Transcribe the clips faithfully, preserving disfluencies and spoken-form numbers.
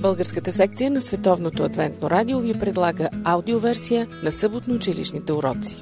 Българската секция на Световното адвентно радио ви предлага аудиоверсия на съботно-училищните уроци.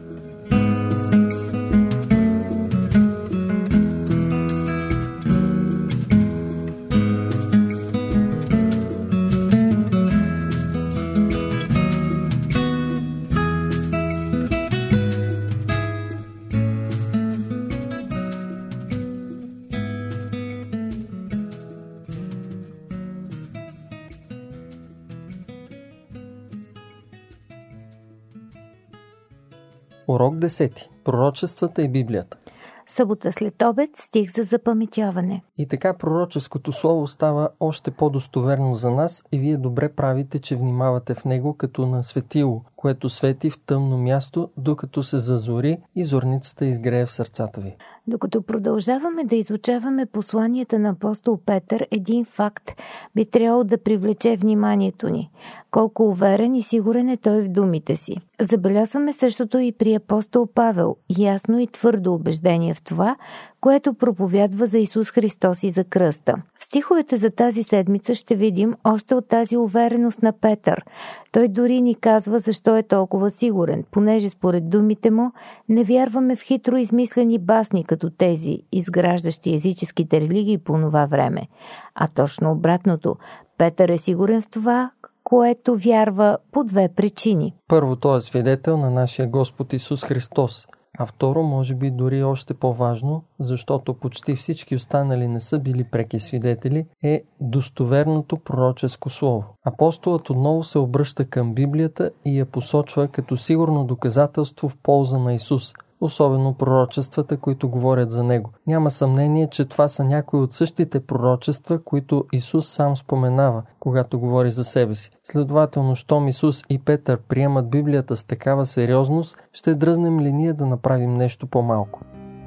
Урок десети. Пророчествата и Библията. Събота след обед, стих за запаметяване. И така пророческото слово става още по-достоверно за нас и вие добре правите, че внимавате в него като на светило, което свети в тъмно място, докато се зазори и зорницата изгрее в сърцата ви. Докато продължаваме да изучаваме посланията на апостол Петър, един факт би трябвало да привлече вниманието ни. Колко уверен и сигурен е той в думите си. Забелязваме същото и при апостол Павел, ясно и твърдо убеждение в това, което проповядва за Исус Христос и за кръста. В стиховете за тази седмица ще видим още от тази увереност на Петър. Той дори ни казва защо е толкова сигурен, понеже според думите му не вярваме в хитро измислени басни като тези, изграждащи езическите религии по това време. А точно обратното, Петър е сигурен в това, което вярва по две причини. Първо, той е свидетел на нашия Господ Исус Христос. А второ, може би дори още по-важно, защото почти всички останали не са били преки свидетели, е достоверното пророческо слово. Апостолът отново се обръща към Библията и я посочва като сигурно доказателство в полза на Исус, особено пророчествата, които говорят за него. Няма съмнение, че това са някои от същите пророчества, които Исус сам споменава, когато говори за себе си. Следователно, щом Исус и Петър приемат Библията с такава сериозност, ще дръзнем ли ние да направим нещо по-малко?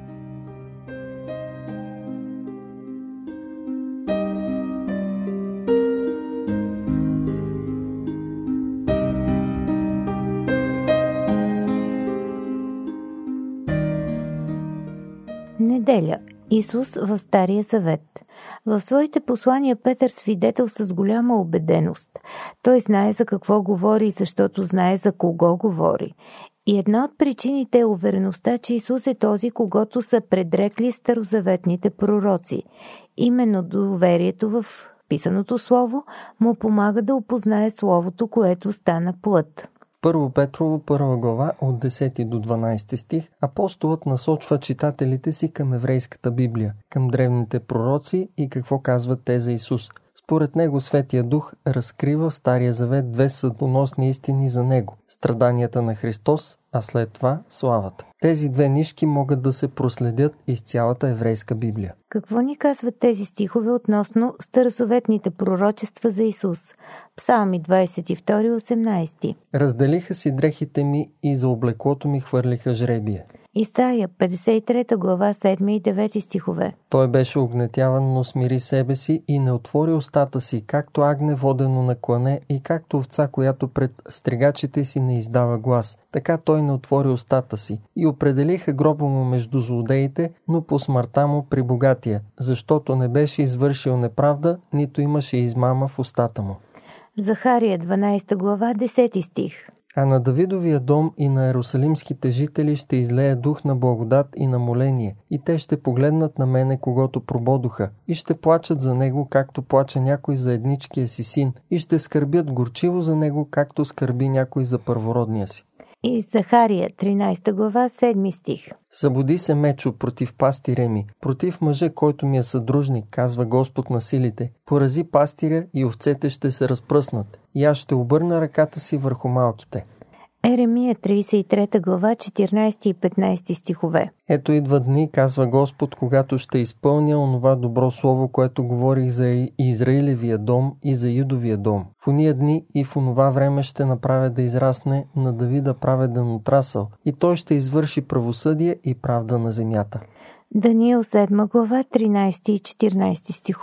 Неделя. Исус в Стария завет. В своите послания Петър свидетел с голяма убеденост. Той знае за какво говори, защото знае за кого говори. И една от причините е увереността, че Исус е този, когото са предрекли старозаветните пророци. Именно доверието в писаното слово му помага да опознае словото, което стана плът. Първо Петрово, първа глава, от десети до дванадесети стих, апостолът насочва читателите си към еврейската Библия, към древните пророци и какво казват те за Исус. Според него Светия Дух разкрива в Стария завет две съдбоносни истини за него – страданията на Христос, а след това славата. Тези две нишки могат да се проследят из цялата еврейска Библия. Какво ни казват тези стихове относно старозаветните пророчества за Исус? Псалми двадесет и втори, осемнадесети. Разделиха си дрехите ми и за облеклото ми хвърлиха жребие. Исаия петдесет и трета глава, седми и девети стихове. Той беше огнетяван, но смири себе си и не отвори устата си, както агне водено на клане и както овца, която пред стригачите си не издава глас. Така той не отвори устата си. И определиха гроба му между злодеите, но по смъртта му при богатия, защото не беше извършил неправда, нито имаше измама в устата му. Захария дванадесета глава, десети стих. А на Давидовия дом и на ерусалимските жители ще излее дух на благодат и на моление, и те ще погледнат на мене, когото прободоха, и ще плачат за него, както плаче някой за едничкия си син, и ще скърбят горчиво за него, както скърби някой за първородния си. И Захария тринадесета глава, седми стих. Събуди се, мечо, против пастиря ми, против мъжа, който ми е съдружник, казва Господ на силите. Порази пастиря и овцете ще се разпръснат, и аз ще обърна ръката си върху малките. Еремия тридесет и трета глава, четиринадесети и петнадесети стихове. Ето идва дни, казва Господ, когато ще изпълня онова добро слово, което говорих за Израилевия дом и за Юдовия дом. В ония дни и в онова време ще направя да израсне на Давида праведен отрасъл, и той ще извърши правосъдие и правда на земята. Даниил седма глава, тринадесети и четиринадесети стихове.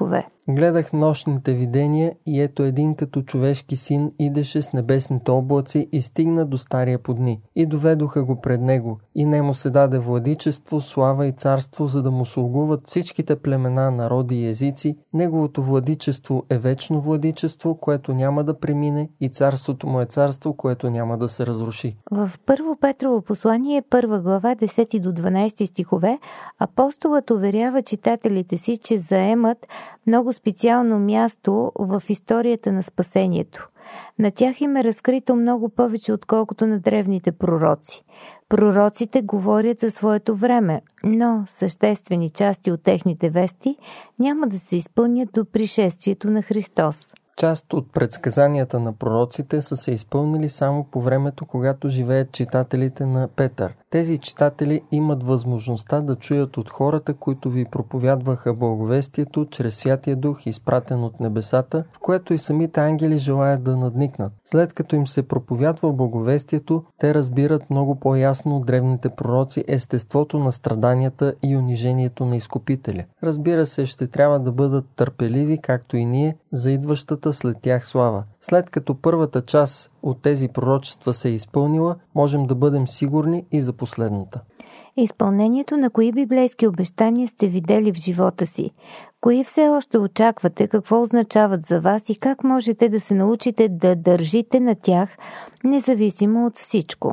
Гледах нощните видения и ето един като човешки син идеше с небесните облаци и стигна до стария по дни. И доведоха го пред него. И нему се даде владичество, слава и царство, за да му слугуват всичките племена, народи и езици. Неговото владичество е вечно владичество, което няма да премине, и царството му е царство, което няма да се разруши. В Първо Петрово послание, първа глава, десети до дванадесети стихове, апостолът уверява читателите си, че заемат много специално място в историята на спасението. На тях им е разкрито много повече, отколкото на древните пророци. Пророците говорят за своето време, но съществени части от техните вести няма да се изпълнят до пришествието на Христос. Част от предсказанията на пророците са се изпълнили само по времето, когато живеят читателите на Петър. Тези читатели имат възможността да чуят от хората, които ви проповядваха благовестието чрез Святия Дух, изпратен от небесата, в което и самите ангели желаят да надникнат. След като им се проповядва благовестието, те разбират много по-ясно от древните пророци естеството на страданията и унижението на изкупителя. Разбира се, ще трябва да бъдат търпеливи, както и ние, за идващата след тях слава. След като първата част от тези пророчества се е изпълнила, можем да бъдем сигурни и за последната. Изпълнението на кои библейски обещания сте видели в живота си? Кои все още очаквате, какво означават за вас и как можете да се научите да държите на тях, независимо от всичко?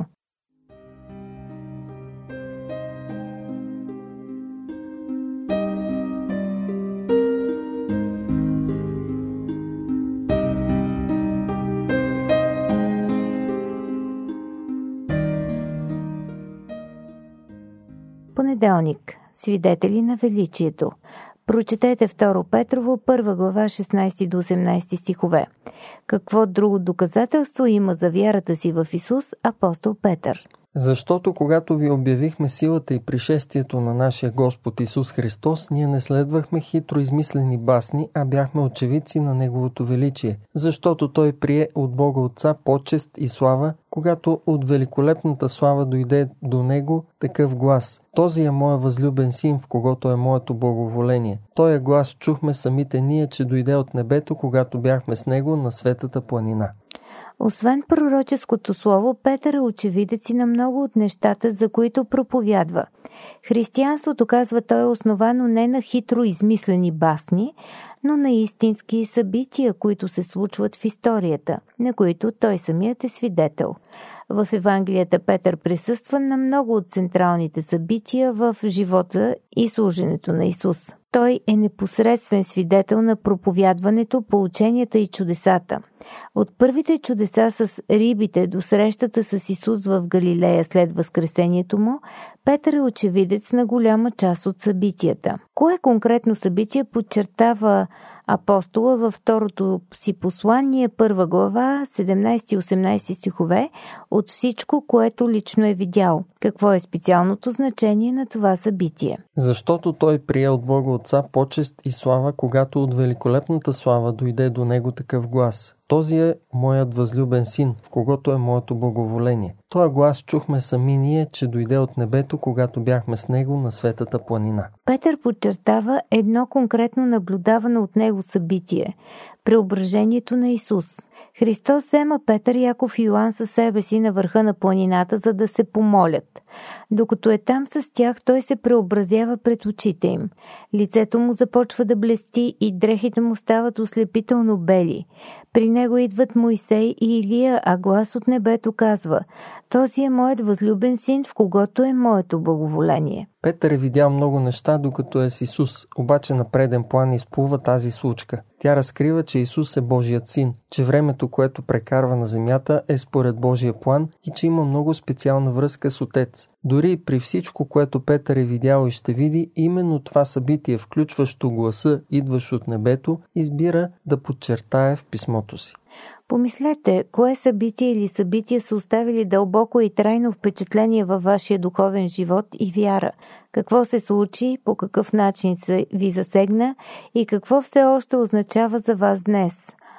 Понеделник. Свидетели на величието. Прочетете Второ Петрово, първа глава, шестнадесети до осемнадесети стихове. Какво друго доказателство има за вярата си в Исус апостол Петър? Защото когато ви обявихме силата и пришествието на нашия Господ Исус Христос, ние не следвахме хитро измислени басни, а бяхме очевидци на Неговото величие. Защото Той прие от Бога Отца почест и слава, когато от великолепната слава дойде до Него такъв глас: „Този е моя възлюбен син, в когото е моето благоволение“. Тоя глас чухме самите ние, че дойде от небето, когато бяхме с Него на светата планина. Освен пророческото слово, Петър е очевидец и на много от нещата, за които проповядва. Християнството, казва той, е основано не на хитро измислени басни, но на истински събития, които се случват в историята, на които той самият е свидетел. В Евангелията Петър присъства на много от централните събития в живота и служенето на Исус. Той е непосредствен свидетел на проповядването, поученията и чудесата. От първите чудеса с рибите до срещата с Исус в Галилея след възкресението му, Петър е очевидец на голяма част от събитията. Кое конкретно събитие подчертава апостола във второто си послание, първа глава, седемнадесети и осемнадесети стихове, от всичко, което лично е видял? Какво е специалното значение на това събитие? Защото той прие от Бога Отца почест и слава, когато от великолепната слава дойде до него такъв глас: „Този е моят възлюбен син, в когото е моето благоволение“. Тоя глас чухме сами ние, че дойде от небето, когато бяхме с него на светата планина. Петър подчертава едно конкретно наблюдавано от него събитие – преображението на Исус. Христос взема Петър, Яков и Йоан със себе си на върха на планината, за да се помолят. Докато е там с тях, той се преобразява пред очите им. Лицето му започва да блести и дрехите му стават ослепително бели. При него идват Мойсей и Илия, а глас от небето казва: „Този е моят възлюбен син, в когото е моето благоволение“. Петър е видял много неща, докато е с Исус, обаче на преден план изплува тази случка. Тя разкрива, че Исус е Божият син, че времето, което прекарва на земята, е според Божия план и че има много специална връзка с Отец. Дори при всичко, което Петър е видял и ще види, именно това събитие, включващо гласа, идващ от небето, избира да подчертае в писмото си. Помислете, кое събитие или събития са оставили дълбоко и трайно впечатление във вашия духовен живот и вяра? Какво се случи, по какъв начин се ви засегна и какво все още означава за вас днес?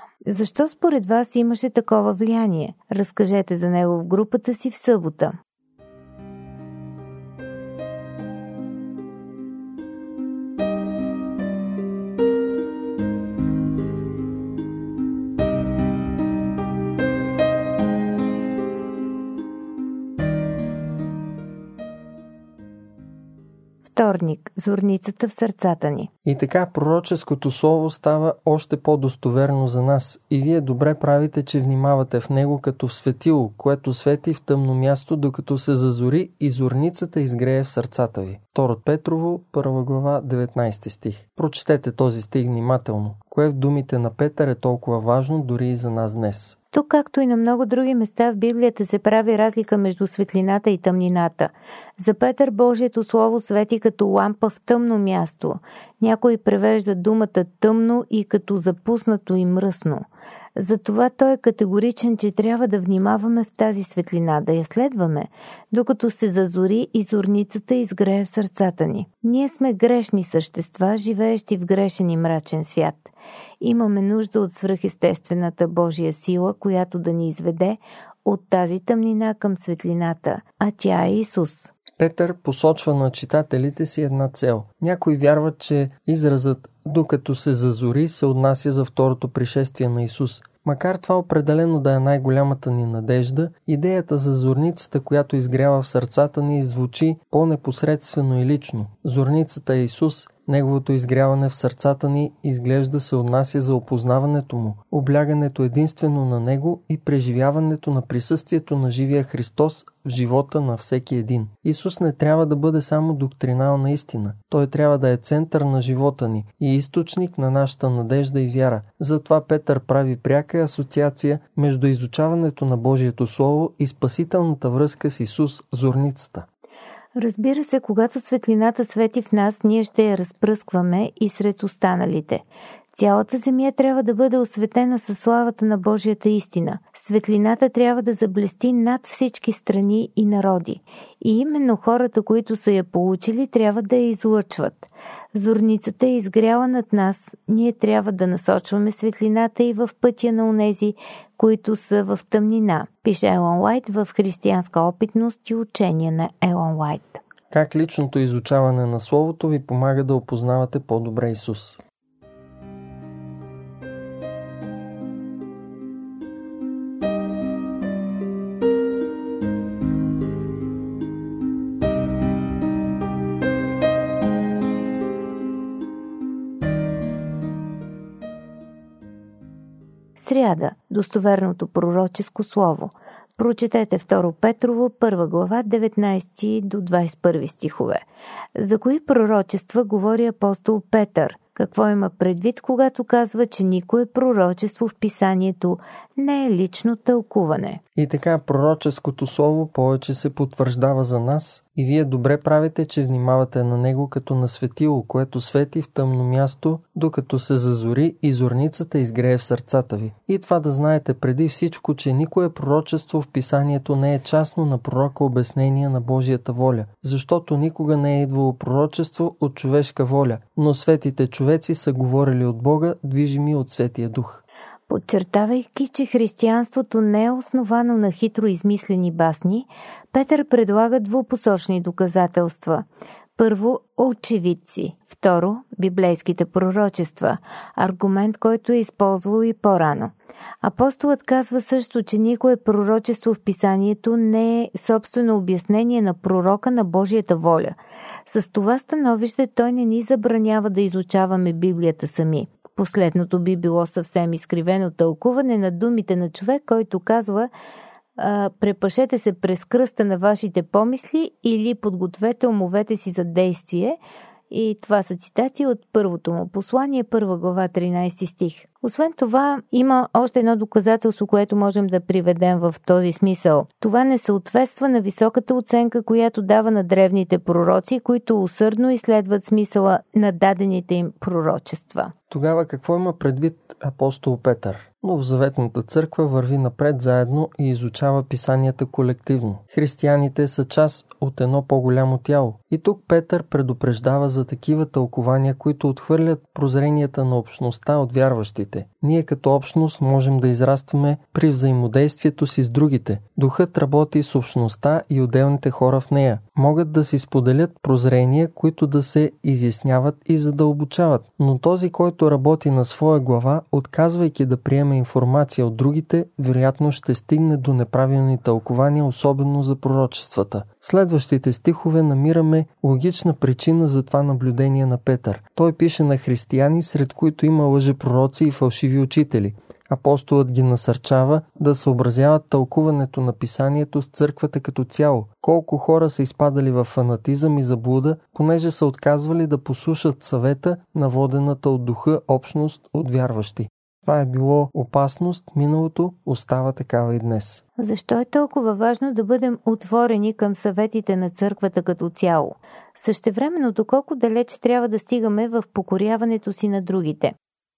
Защо според вас имаше такова влияние? Разкажете за него в групата си в събота. Вторник. Зорницата в сърцата ни. И така пророческото слово става още по-достоверно за нас и вие добре правите, че внимавате в него като в светило, което свети в тъмно място, докато се зазори и зорницата изгрее в сърцата ви. Второ Петрово, първа глава, деветнайсети стих. Прочетете този стих внимателно. Кое в думите на Петър е толкова важно дори и за нас днес? Тук, както и на много други места в Библията, се прави разлика между светлината и тъмнината. За Петър Божието Слово свети като лампа в тъмно място. Някой превежда думата тъмно и като запуснато и мръсно. Затова той е категоричен, че трябва да внимаваме в тази светлина, да я следваме, докато се зазори и зорницата изгрее в сърцата ни. Ние сме грешни същества, живеещи в грешен и мрачен свят. Имаме нужда от свръхестествената Божия сила, която да ни изведе от тази тъмнина към светлината, а тя е Исус. Петър посочва на читателите си една цел. Някои вярват, че изразът «докато се зазори» се отнася за второто пришествие на Исус. Макар това определено да е най-голямата ни надежда, идеята за зорницата, която изгрява в сърцата ни, звучи по-непосредствено и лично. Зорницата е Исус. Неговото изгряване в сърцата ни изглежда се отнася за опознаването му, облягането единствено на него и преживяването на присъствието на живия Христос в живота на всеки един. Исус не трябва да бъде само доктринална истина. Той трябва да е център на живота ни и източник на нашата надежда и вяра. Затова Петър прави пряка асоциация между изучаването на Божието Слово и спасителната връзка с Исус, зорницата. Разбира се, когато светлината свети в нас, ние ще я разпръскваме и сред останалите. Цялата земя трябва да бъде осветена със славата на Божията истина. Светлината трябва да заблести над всички страни и народи. И именно хората, които са я получили, трябва да я излъчват. Зорницата е изгряла над нас, ние трябва да насочваме светлината и в пътя на онези, които са в тъмнина, пише Елън Уайт в Християнска опитност и учение на Елън Уайт. Как личното изучаване на Словото ви помага да опознавате по-добре Исус? Сряда. Достоверното пророческо слово. Прочетете Второ Петрово, първа глава, деветнайсети до двайсет и първи стихове. За кои пророчества говори апостол Петър? Какво има предвид, когато казва, че никое пророчество в писанието не е лично тълкуване? И така пророческото слово повече се потвърждава за нас и вие добре правите, че внимавате на него като на светило, което свети в тъмно място, докато се зазори и зорницата изгрее в сърцата ви. И това да знаете преди всичко, че никое пророчество в писанието не е частно на пророка обяснение на Божията воля, защото никога не е идвало пророчество от човешка воля, но светите човеци са говорили от Бога, движими от Светия Дух. Подчертавайки, че християнството не е основано на хитро измислени басни, Петър предлага двупосочни доказателства. Първо, очевидци. Второ, библейските пророчества. Аргумент, който е използвал и по-рано. Апостолът казва също, че никое пророчество в писанието не е собствено обяснение на пророка на Божията воля. С това становище той не ни забранява да изучаваме Библията сами. Последното би било съвсем изкривено тълкуване на думите на човек, който казва: препашете се през кръста на вашите помисли или подгответе умовете си за действие. И това са цитати от първото му послание, първа глава, тринайсети стих. Освен това, има още едно доказателство, което можем да приведем в този смисъл. Това не съответства на високата оценка, която дава на древните пророци, които усърдно изследват смисъла на дадените им пророчества. Тогава какво има предвид апостол Петър? Новозаветната църква върви напред заедно и изучава писанията колективно. Християните са част от едно по-голямо тяло. И тук Петър предупреждава за такива тълкования, които отхвърлят прозренията на общността от вярващите. Ние като общност можем да израстваме при взаимодействието си с другите. Духът работи с общността и отделните хора в нея. могат да си споделят прозрения, които да се изясняват и задълбочават, но този, който работи на своя глава, отказвайки да приеме информация от другите, вероятно ще стигне до неправилни тълкования, особено за пророчествата. В следващите стихове намираме логична причина за това наблюдение на Петър. Той пише на християни, сред които има лъжепророци и фалшиви учители. Апостолът ги насърчава да съобразяват тълкуването на писанието с църквата като цяло. Колко хора са изпадали в фанатизъм и заблуда, понеже са отказвали да послушат съвета на водената от духа общност от вярващи. Това е било опасност, миналото остава такава и днес. Защо е толкова важно да бъдем отворени към съветите на църквата като цяло? Същевременно, доколко далеч трябва да стигаме в покоряването си на другите?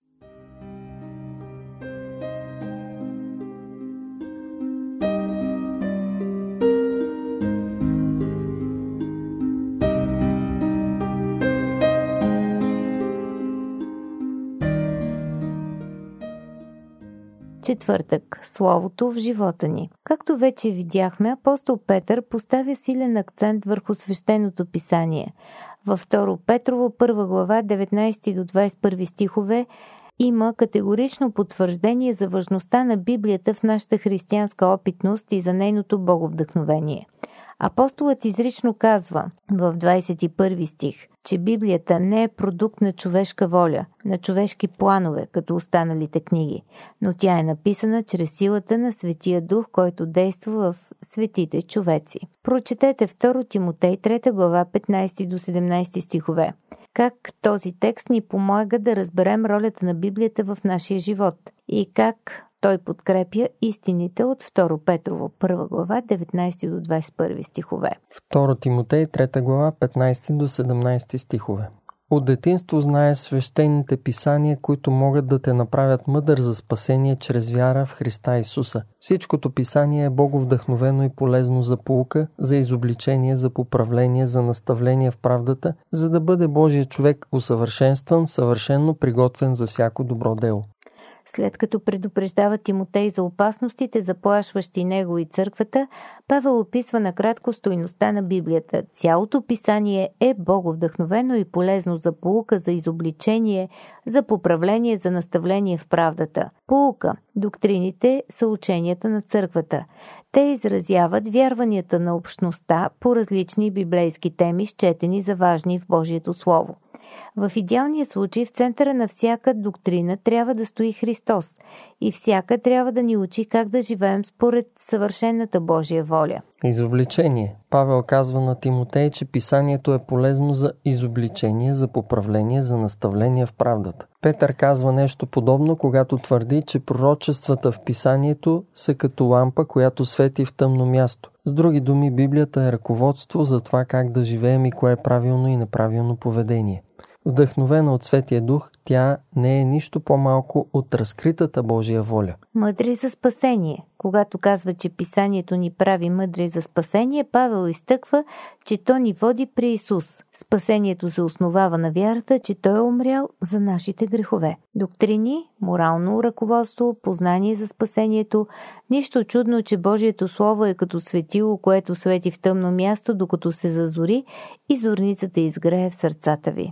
Четвъртък. Словото в живота ни. Както вече видяхме, апостол Петър поставя силен акцент върху свещеното писание. Във второ Петрово, първа глава, деветнайсети до двайсет и първи стихове, има категорично потвърждение за важността на Библията в нашата християнска опитност и за нейното боговдъхновение. Апостолът изрично казва в двайсет и първи стих, че Библията не е продукт на човешка воля, на човешки планове, като останалите книги, но тя е написана чрез силата на Светия Дух, който действа в светите човеци. Прочетете второ Тимотей, трета глава, петнайсети до седемнайсети стихове. Как този текст ни помага да разберем ролята на Библията в нашия живот и как той подкрепя истините от второ Петрово, първа глава, деветнайсети до двайсет и първи стихове. второ Тимотей, трета глава, петнайсети до седемнайсети стихове. От детинство знаеш свещените писания, които могат да те направят мъдър за спасение чрез вяра в Христа Исуса. Всичкото писание е боговдъхновено и полезно за поука, за изобличение, за поправление, за наставление в правдата, за да бъде Божия човек усъвършенстван, съвършенно приготвен за всяко добро дело. След като предупреждава Тимотей за опасностите, заплашващи него и църквата, Павел описва накратко стойността на Библията. Цялото писание е боговдъхновено и полезно за поука, за изобличение, за поправление, за наставление в правдата. Поука. Доктрините са ученията на църквата. Те изразяват вярванията на общността по различни библейски теми, счетени за важни в Божието Слово. В идеалния случай в центъра на всяка доктрина трябва да стои Христос и всяка трябва да ни учи как да живеем според съвършената Божия воля. Изобличение. Павел казва на Тимотей, че писанието е полезно за изобличение, за поправление, за наставление в правдата. Петър казва нещо подобно, когато твърди, че пророчествата в писанието са като лампа, която свети в тъмно място. С други думи, Библията е ръководство за това как да живеем и кое е правилно и неправилно поведение. Вдъхновена от Светия Дух, тя не е нищо по-малко от разкритата Божия воля. Мъдри за спасение. Когато казва, че писанието ни прави мъдри за спасение, Павел изтъква, че то ни води при Исус. Спасението се основава на вярата, че Той е умрял за нашите грехове. Доктрини, морално ръководство, познание за спасението. Нищо чудно, че Божието Слово е като светило, което свети в тъмно място, докато се зазори и зорницата изгрее в сърцата ви.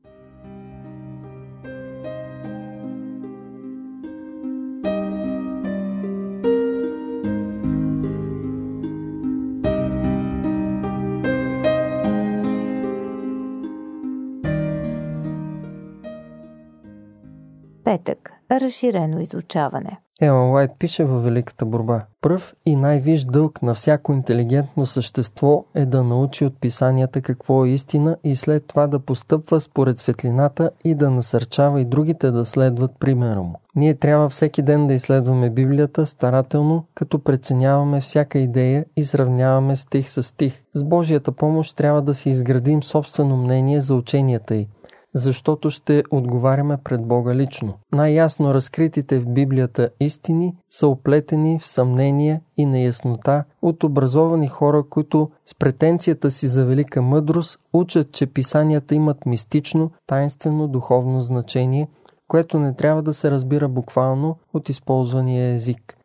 Петък. Разширено изучаване. Елън Уайт пише във Великата борба: пръв и най-висш дълг на всяко интелигентно същество е да научи от писанията какво е истина и след това да постъпва според светлината и да насърчава и другите да следват примера му. Ние трябва всеки ден да изследваме Библията старателно, като преценяваме всяка идея и сравняваме стих с стих. С Божията помощ трябва да си изградим собствено мнение за ученията й, защото ще отговаряме пред Бога лично. Най-ясно разкритите в Библията истини са оплетени в съмнение и неяснота от образовани хора, които с претенцията си за велика мъдрост учат, че писанията имат мистично, таинствено, духовно значение, което не трябва да се разбира буквално от използвания език.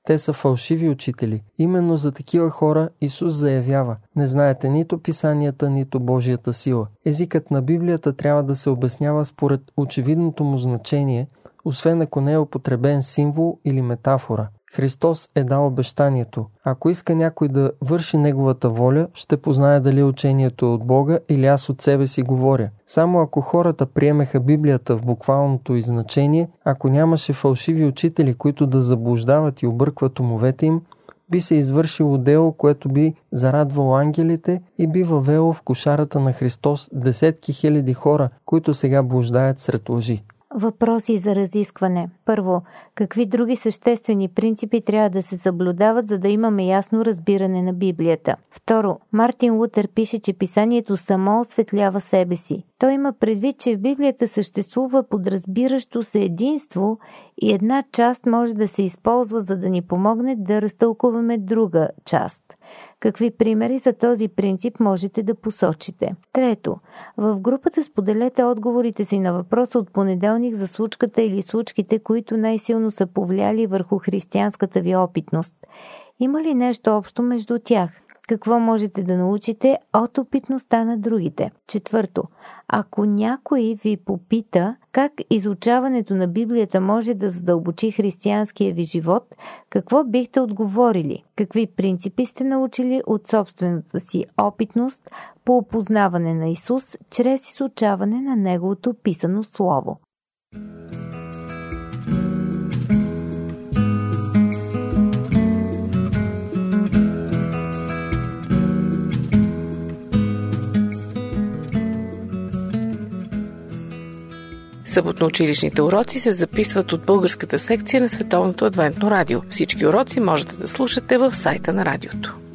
Те са фалшиви учители. Именно за такива хора Исус заявява: не знаете нито писанията, нито Божията сила. Езикът на Библията трябва да се обяснява според очевидното му значение, освен ако не е употребен символ или метафора. Христос е дал обещанието: ако иска някой да върши Неговата воля, ще познае дали учението е от Бога или аз от себе си говоря. Само ако хората приемеха Библията в буквалното й значение, ако нямаше фалшиви учители, които да заблуждават и объркват умовете им, би се извършило дело, което би зарадвало ангелите и би въвело в кошарата на Христос десетки хиляди хора, които сега блуждаят сред лъжи. Въпроси за разискване. Първо, какви други съществени принципи трябва да се съблюдават, за да имаме ясно разбиране на Библията? Второ, Мартин Лутер пише, че писанието само осветлява себе си. Той има предвид, че в Библията съществува подразбиращо се единство и една част може да се използва, за да ни помогне да разтълкуваме друга част. Какви примери за този принцип можете да посочите? Трето, в групата споделете отговорите си на въпроса от понеделник за случката или случките, които най-силно са повлияли върху християнската ви опитност. Има ли нещо общо между тях? Какво можете да научите от опитността на другите? Четвърто, ако някой ви попита как изучаването на Библията може да задълбочи християнския ви живот, какво бихте отговорили? Какви принципи сте научили от собствената си опитност по опознаване на Исус чрез изучаване на Неговото писано слово? Съботно-училищните уроци се записват от българската секция на Световното адвентно радио. Всички уроци можете да слушате в сайта на радиото.